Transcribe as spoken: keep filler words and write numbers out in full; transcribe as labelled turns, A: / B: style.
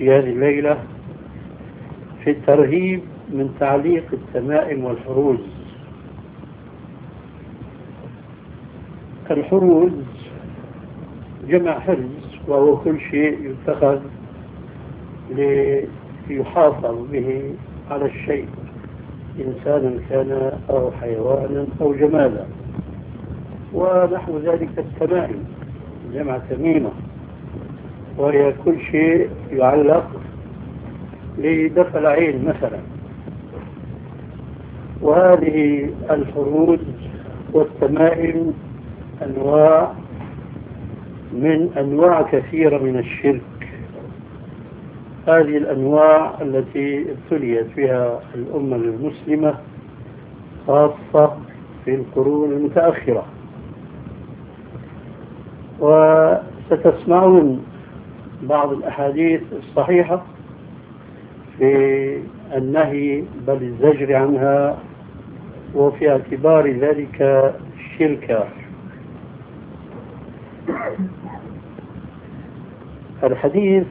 A: في هذه الليلة في الترهيب من تعليق التمائم والحروز. الحروز جمع حرز، وهو كل شيء يتخذ ليحافظ به على الشيء، إنسانا كان أو حيوانا أو جمالا. ونحو ذلك التمائم جمع تميمة، وهي كل شيء يعلق لدفع العين مثلا. وهذه الحروز والتمائم أنواع من أنواع كثيرة من الشرك. هذه الأنواع التي ابتليت بها الأمة المسلمة خاصة في القرون المتأخرة. وستسمعون بعض الأحاديث الصحيحة في النهي بل الزجر عنها، وفي اعتبار ذلك شركا. الحديث